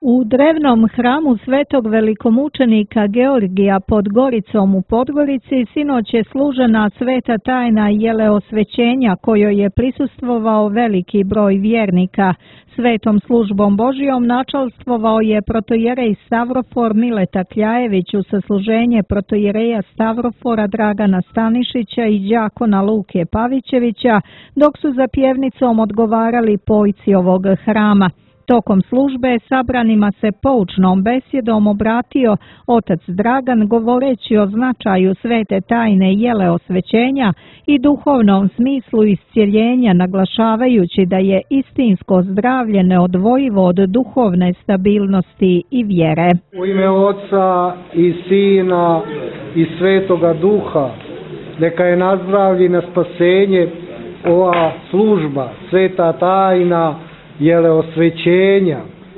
U drevnom hramu svetog velikomučenika Georgija pod Goricom u Podgorici sinoć je služena sveta tajna jeleosvećenja kojoj je prisustvovao veliki broj vjernika. Svetom službom Božijom načalstvovao je protojerej Stavrofor Mileta Kljajević u sasluženje protojereja Stavrofora Dragana Stanišića i đakona Luke Pavićevića, dok su za pjevnicom odgovarali pojci ovog hrama. Tokom službe sabranima se poučnom besjedom obratio otac Dragan govoreći o značaju svete tajne jeleosvećenja i duhovnom smislu iscijeljenja, naglašavajući da je istinsko zdravlje neodvojivo od duhovne stabilnosti i vjere. U ime Oca i Sina i Svetoga Duha, neka je na zdravlje i na spasenje ova služba, sveta tajna jeleosvećenja,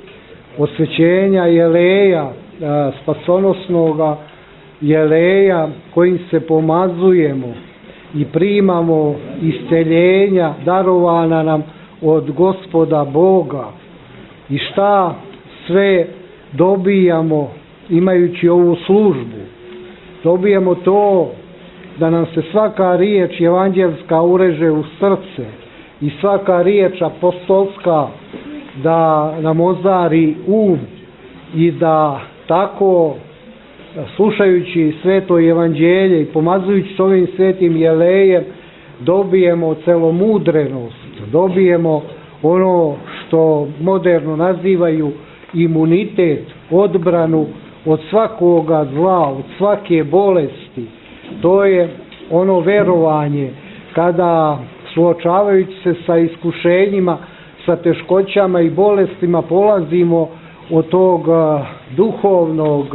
osvećenja jeleja, spasonosnoga jeleja kojim se pomazujemo i primamo isceljenja darovana nam od Gospoda Boga. I šta sve dobijamo imajući ovu službu? Dobijamo to da nam se svaka riječ evanđelska ureže u srce i svaka riječ apostolska da nam ozari i da tako slušajući sveto evanđelje i pomazujući s ovim svetim jelejem dobijemo celomudrenost, dobijemo ono što moderno nazivaju imunitet, odbranu od svakoga zla, od svake bolesti. To je ono verovanje kada suočavajući se sa iskušenjima, sa teškoćama i bolestima polazimo od tog duhovnog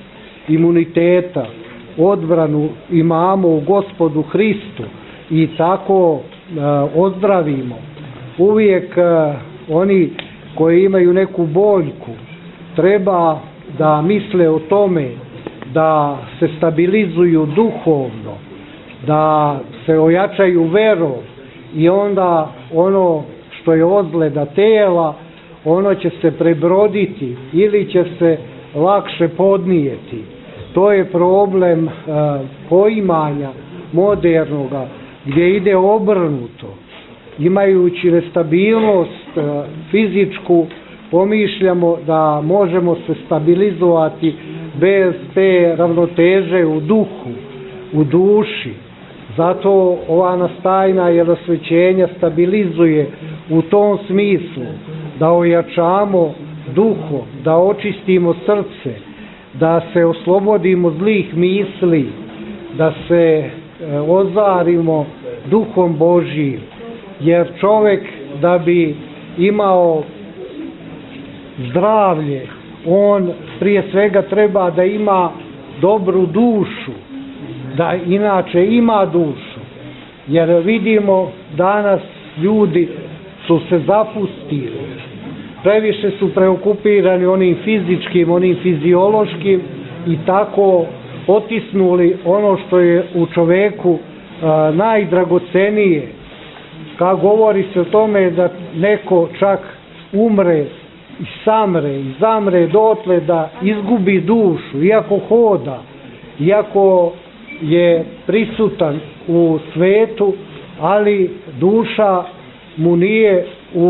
imuniteta, odbranu imamo u Gospodu Hristu i tako ozdravimo. Uvijek oni koji imaju neku boljku treba da misle o tome da se stabilizuju duhovno, da se ojačaju verom i onda ono što je ozljeda tela, ono će se prebroditi ili će se lakše podnijeti. To je problem poimanja modernoga gdje ide obrnuto. Imajući nestabilnost fizičku, pomišljamo da možemo se stabilizovati bez te ravnoteže u duhu, u duši. Zato ova nas tajna jeleosvećenja stabilizuje u tom smislu da ojačamo duhom, da očistimo srce, da se oslobodimo zlih misli, da se ozarimo duhom Božijim. Jer čovjek da bi imao zdravlje, on prije svega treba da ima dobru dušu, da inače ima dušu. Jer vidimo danas ljudi su se zapustili, previše su preokupirani onim fizičkim, onim fiziološkim i tako potisnuli ono što je u čoveku najdragocenije. Kad govori se o tome da neko čak umre i zamre dotle da izgubi dušu, iako hoda, iako je prisutan u svetu, ali duša mu nije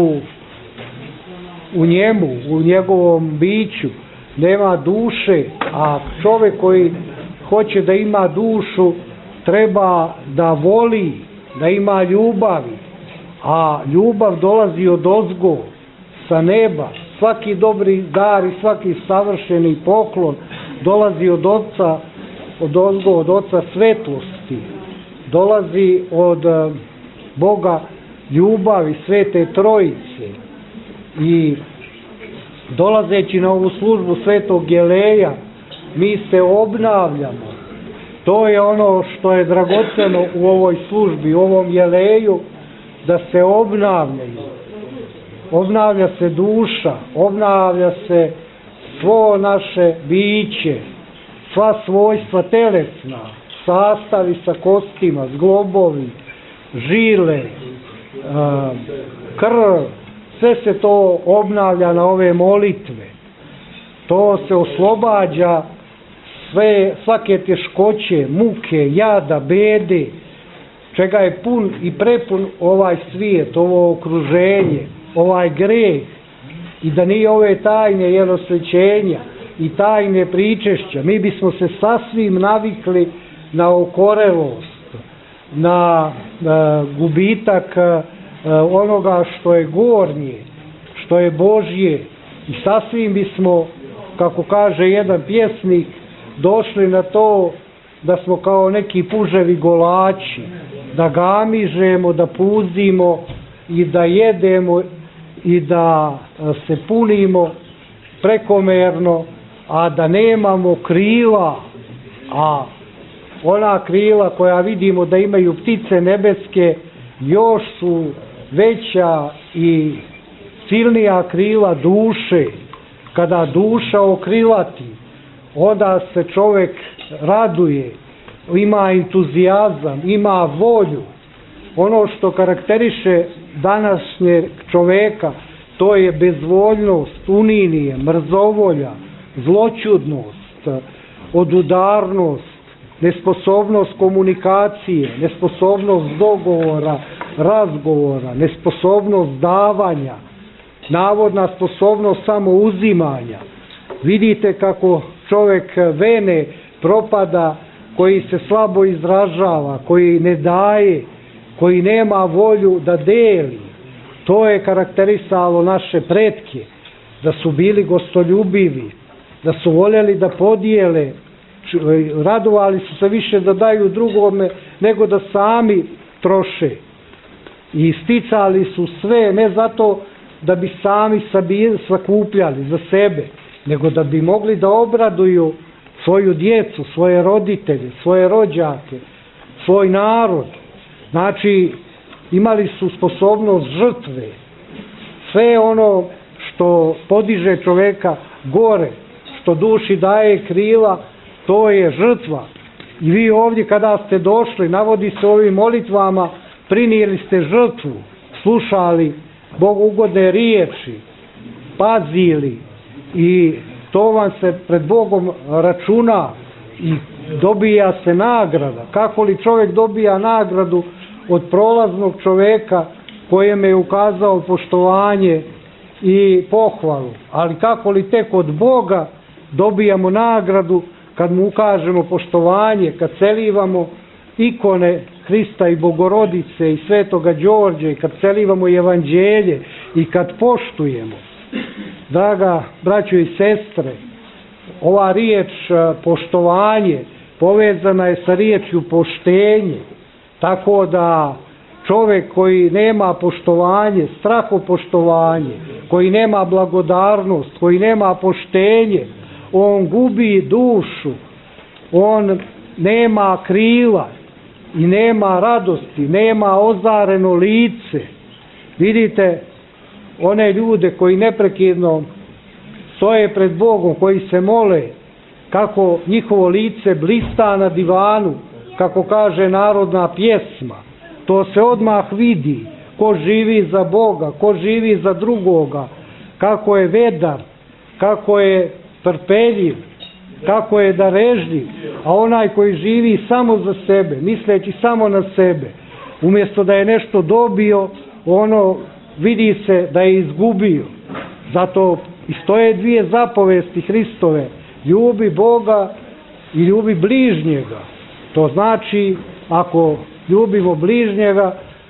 u njemu, u njegovom biću, nema duše, a čovjek koji hoće da ima dušu treba da voli, da ima ljubavi, a ljubav dolazi od ozgo, sa neba. Svaki dobri dar i svaki savršeni poklon dolazi od Oca, od Oca svetlosti, dolazi od Boga ljubavi, Svete Trojice. I dolazeći na ovu službu svetog jeleja mi se obnavljamo. To je ono što je dragoceno u ovoj službi, u ovom jeleju, da se obnavljaju. Obnavlja se duša, obnavlja se svo naše biće, sva svojstva telesna, sastavi sa kostima, zglobovi, žile, krv, sve se to obnavlja na ove molitve. to se oslobađa svake teškoće, muke, jada, bede, čega je pun i prepun ovaj svijet, ovo okruženje, ovaj greh. I da nije ove tajne jelosvećenja i tajne pričešća, mi bismo se sasvim navikli na okorelost, na gubitak onoga što je gornje, što je Božje, i sasvim bismo, kako kaže jedan pjesnik, došli na to da smo kao neki puževi golači, da gamižemo, da puzimo i da jedemo i da se punimo prekomerno, a da nemamo krila, a ona krila koja vidimo da imaju ptice nebeske još su veća i silnija krila duše. Kada duša okrilati, onda se čovjek raduje, ima entuzijazam, ima volju. Ono što karakteriše današnjeg čoveka, to je bezvoljnost, uninije, mrzovolja, zloćudnost, odudarnost, nesposobnost komunikacije, nesposobnost dogovora, razgovora, nesposobnost davanja, navodna sposobnost samouzimanja. Vidite kako čovjek vene propada, koji se slabo izražava, koji ne daje, koji nema volju da deli. To je karakterisalo naše pretke, da su bili gostoljubivi, da su voljeli da podijele, radovali su se više da daju drugome nego da sami troše. I sticali su sve, ne zato da bi sami sakupljali za sebe, nego da bi mogli da obraduju svoju djecu, svoje roditelje, svoje rođake, svoj narod. Znači, imali su sposobnost žrtve. Sve ono što podiže čoveka gore, što duši daje krila, to je žrtva. I vi ovdje kada ste došli, navodi se ovim molitvama, prinijeli ste žrtvu, slušali Bogu ugodne riječi, pazili, i to vam se pred Bogom računa i dobija se nagrada. Kako li čovjek dobija nagradu od prolaznog čovjeka kojem je ukazao poštovanje i pohvalu, ali kako li tek od Boga dobijamo nagradu kad mu ukažemo poštovanje, kad celivamo ikone Hrista i Bogorodice i Svetoga Đorđa i kad celivamo evanđelje i kad poštujemo. Draga braćo i sestre, ova riječ poštovanje povezana je sa riječju poštenje, tako da čovjek koji nema poštovanje, strahopoštovanje, koji nema blagodarnost, koji nema poštenje, on gubi dušu, on nema krila i nema radosti, nema ozareno lice. Vidite one ljude koji neprekidno stoje pred Bogom, koji se mole, kako njihovo lice blista na divanu, kako kaže narodna pjesma. To se odmah vidi, ko živi za Boga, ko živi za drugoga, kako je vedar, kako je trpeljiv, kako je darežljiv, a onaj koji živi samo za sebe, misleći samo na sebe, umjesto da je nešto dobio, ono vidi se da je izgubio. Zato i stoje dvije zapovesti Hristove, ljubi Boga i ljubi bližnjega. To znači, ako ljubimo bližnjega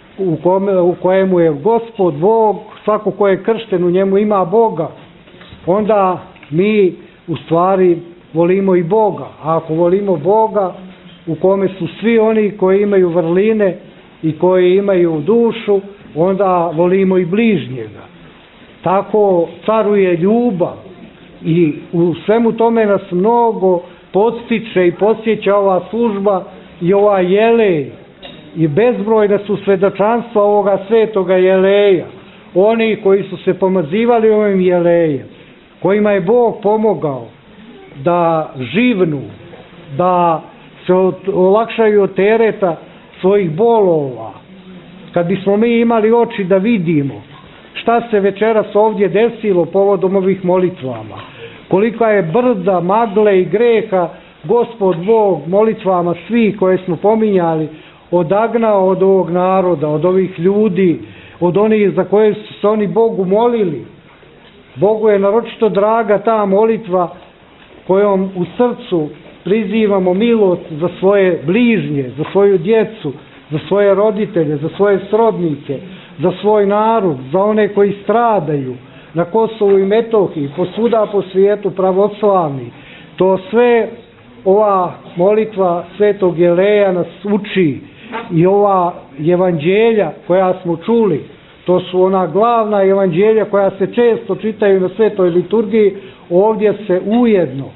u kojemu je Gospod Bog, svako ko je kršten u njemu ima Boga, onda mi u stvari volimo i Boga. A ako volimo Boga u kome su svi oni koji imaju vrline i koji imaju dušu, onda volimo i bližnjega. Tako caruje ljubav i u svemu tome nas mnogo podstiče i podsjeća ova služba i ova jelej. I bezbrojna su svedočanstva ovoga svetoga jeleja. Oni koji su se pomazivali ovim jelejem, kojima je Bog pomogao da živnu, da se olakšaju od tereta svojih bolova. Kad bismo mi imali oči da vidimo šta se večeras ovdje desilo povodom ovih molitvama, kolika je brda, magle i greha Gospod Bog molitvama svih koje smo pominjali odagnao od ovog naroda, od ovih ljudi, od onih za koje su se oni Bogu molili. Bogu je naročito draga ta molitva kojom u srcu prizivamo milost za svoje bližnje, za svoju djecu, za svoje roditelje, za svoje srodnike, za svoj narod, za one koji stradaju na Kosovu i Metohiji, posvuda po svijetu pravoslavni. To sve ova molitva Svetog Jeleja nas uči i ova evanđelja koja smo čuli, to su ona glavna evanđelja koja se često čitaju na svetoj liturgiji, ovdje se ujedno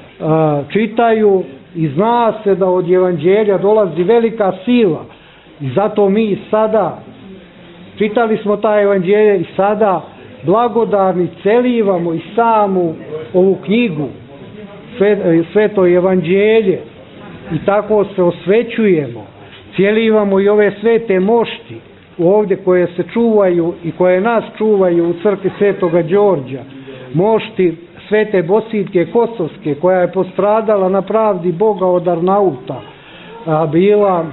čitaju i zna se da od evanđelja dolazi velika sila i zato mi sada čitali smo ta evanđelja i sada blagodarni celivamo i samu ovu knjigu Sveto evanđelje i tako se osvećujemo, celivamo i ove svete mošti ovdje koje se čuvaju i koje nas čuvaju u crkvi Svetoga Đorđa, mošti Svete Bosiljke Kosovske koja je postradala na pravdi Boga od Arnauta, bila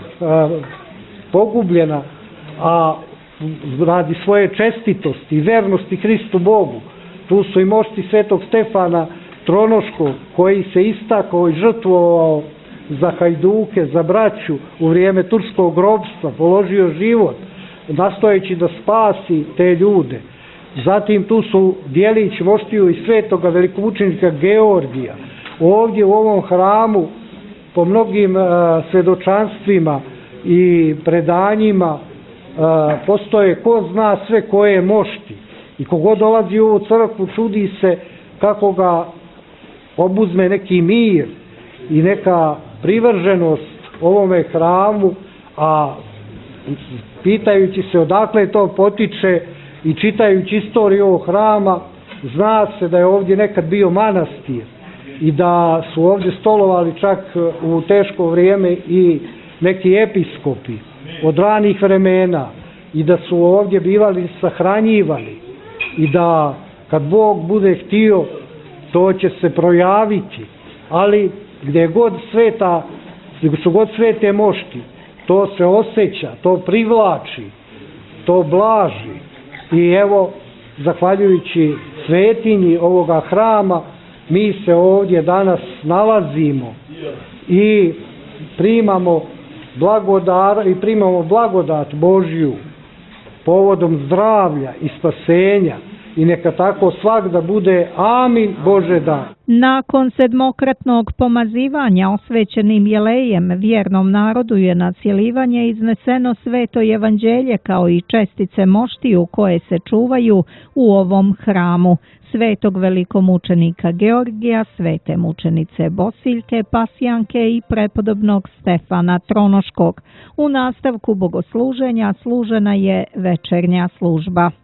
pogubljena, a radi svoje čestitosti i vernosti Hristu Bogu. Tu su i mošti Svetog Stefana Tronoškog koji se istakao i žrtvovao za hajduke, za braću u vrijeme turskog ropstva, položio život nastojeći da spasi te ljude. Zatim tu su dijelić moštiju i svetoga velikomučenika Georgija. Ovdje u ovom hramu po mnogim svjedočanstvima i predanjima postoje ko zna sve koje mošti i kogod dolazi u ovu crkvu čudi se kako ga obuzme neki mir i neka privrženost ovome hramu, a pitajući se odakle to potiče i čitajući istoriju ovog hrama, zna se da je ovdje nekad bio manastir i da su ovdje stolovali čak u teško vrijeme i neki episkopi od ranih vremena i da su ovdje bivali sahranjivani i da kad Bog bude htio to će se projaviti, ali gdje god su god svete mošti, to se osjeća, to privlači, to blaži. I evo, zahvaljujući svetinji ovoga hrama, mi se ovdje danas nalazimo i primamo blagodat Božju povodom zdravlja i spasenja. I neka tako svak da bude. Amin. Bože da. Nakon sedmokratnog pomazivanja osvećenim jelejem, vjernom narodu je na cjelivanje izneseno Sveto evanđelje kao i čestice moštiju koje se čuvaju u ovom hramu. Svetog velikomučenika Georgija, svete mučenice Bosiljke, Pasjanke i prepodobnog Stefana Tronoškog. U nastavku bogosluženja služena je večernja služba.